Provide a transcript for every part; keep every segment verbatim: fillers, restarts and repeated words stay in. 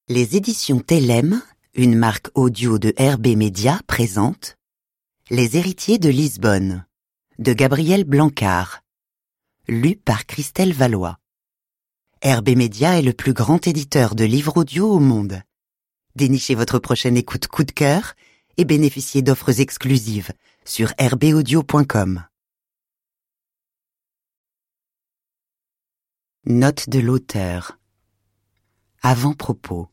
Les éditions Telem, une marque audio de R B Media, présentent Les héritiers de Lisbonne, de Gabriel Blancard, lu par Christelle Valois. R B Media est le plus grand éditeur de livres audio au monde. Dénichez votre prochaine écoute coup de cœur et bénéficiez d'offres exclusives sur r b audio point com. Note de l'auteur. Avant-propos.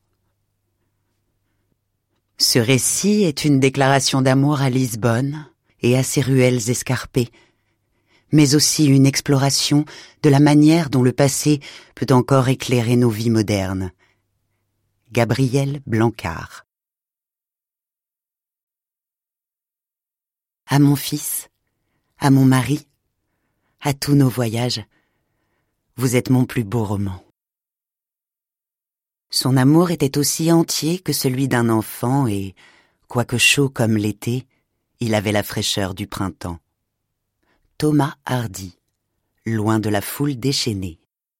Ce récit est une déclaration d'amour à Lisbonne et à ses ruelles escarpées, mais aussi une exploration de la manière dont le passé peut encore éclairer nos vies modernes. Gabriel Blancard. À mon fils, à mon mari, à tous nos voyages, vous êtes mon plus beau roman. Son amour était aussi entier que celui d'un enfant et, quoique chaud comme l'été, il avait la fraîcheur du printemps. Thomas Hardy, loin de la foule déchaînée.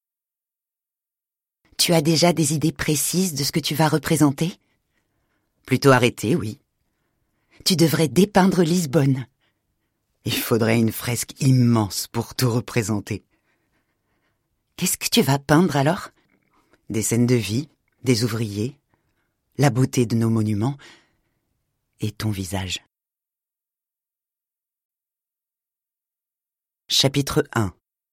Tu as déjà des idées précises de ce que tu vas représenter ? Plutôt arrêtées, oui. Tu devrais dépeindre Lisbonne. Il faudrait une fresque immense pour tout représenter. Qu'est-ce que tu vas peindre alors ? Des scènes de vie, des ouvriers, la beauté de nos monuments et ton visage. Chapitre un.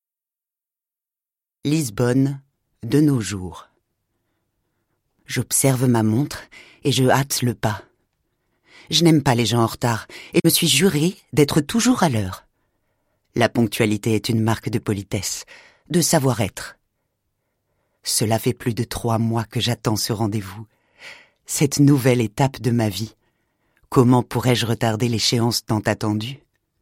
Lisbonne, de nos jours. J'observe ma montre et je hâte le pas. Je n'aime pas les gens en retard et me suis juré d'être toujours à l'heure. La ponctualité est une marque de politesse, de savoir-être. Cela fait plus de trois mois que j'attends ce rendez-vous. Cette nouvelle étape de ma vie. Comment pourrais-je retarder l'échéance tant attendue ?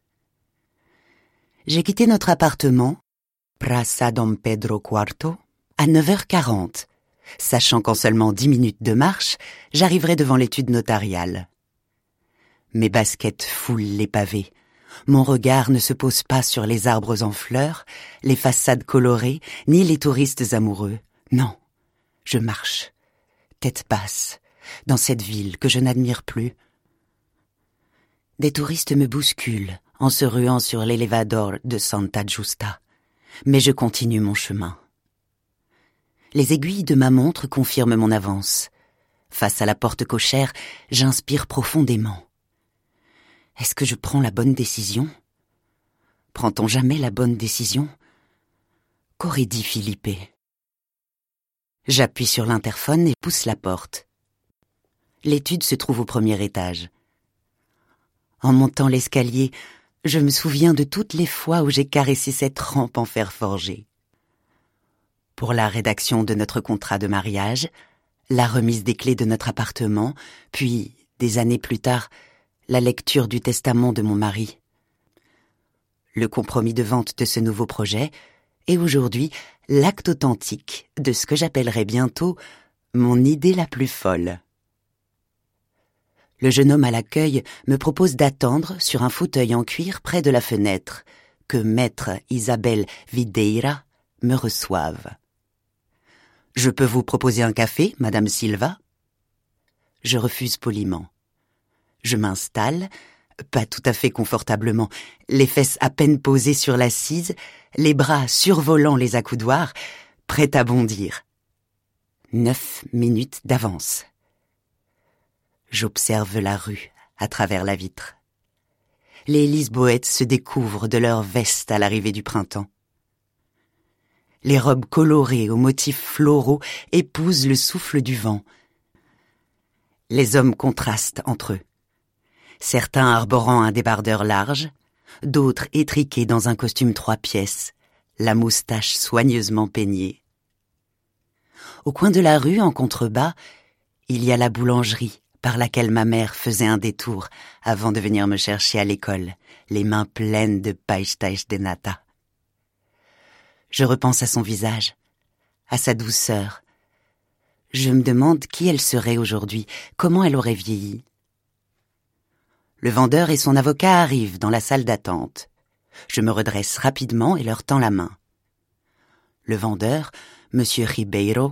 J'ai quitté notre appartement, Praça Dom Pedro Quarto, à neuf heures quarante, sachant qu'en seulement dix minutes de marche, j'arriverai devant l'étude notariale. Mes baskets foulent les pavés. Mon regard ne se pose pas sur les arbres en fleurs, les façades colorées, ni les touristes amoureux. Non, je marche, tête basse, dans cette ville que je n'admire plus. Des touristes me bousculent en se ruant sur l'elevador de Santa Justa, mais je continue mon chemin. Les aiguilles de ma montre confirment mon avance. Face à la porte cochère, j'inspire profondément. Est-ce que je prends la bonne décision ? Prend-on jamais la bonne décision ? Qu'aurait dit Philippe ? J'appuie sur l'interphone et pousse la porte. L'étude se trouve au premier étage. En montant l'escalier, je me souviens de toutes les fois où j'ai caressé cette rampe en fer forgé. Pour la rédaction de notre contrat de mariage, la remise des clés de notre appartement, puis, des années plus tard, la lecture du testament de mon mari. Le compromis de vente de ce nouveau projet, et aujourd'hui, l'acte authentique de ce que j'appellerai bientôt mon idée la plus folle. Le jeune homme à l'accueil me propose d'attendre sur un fauteuil en cuir près de la fenêtre que maître Isabelle Videira me reçoive. « Je peux vous proposer un café, Madame Silva ?» Je refuse poliment. Je m'installe, pas tout à fait confortablement, les fesses à peine posées sur l'assise, les bras survolant les accoudoirs, prêt à bondir. Neuf minutes d'avance. J'observe la rue à travers la vitre. Les Lisboètes se découvrent de leurs vestes à l'arrivée du printemps. Les robes colorées aux motifs floraux épousent le souffle du vent. Les hommes contrastent entre eux. Certains arborant un débardeur large, d'autres étriqués dans un costume trois pièces, la moustache soigneusement peignée. Au coin de la rue, en contrebas, il y a la boulangerie par laquelle ma mère faisait un détour avant de venir me chercher à l'école, les mains pleines de pastéis de nata. Je repense à son visage, à sa douceur. Je me demande qui elle serait aujourd'hui, comment elle aurait vieilli. Le vendeur et son avocat arrivent dans la salle d'attente. Je me redresse rapidement et leur tends la main. Le vendeur, Monsieur Ribeiro,